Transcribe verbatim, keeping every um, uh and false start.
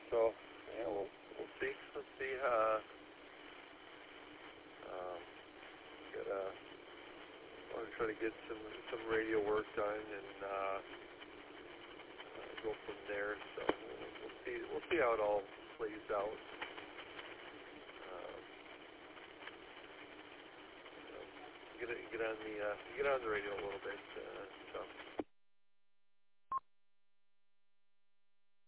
So yeah, we'll we'll see. Let's see. Uh, um, gotta want to try to get some some radio work done and uh, uh, go from there. So we'll, we'll see. We'll see how it all plays out. Um, you know, get get on the uh, get on the radio a little bit. Uh, so.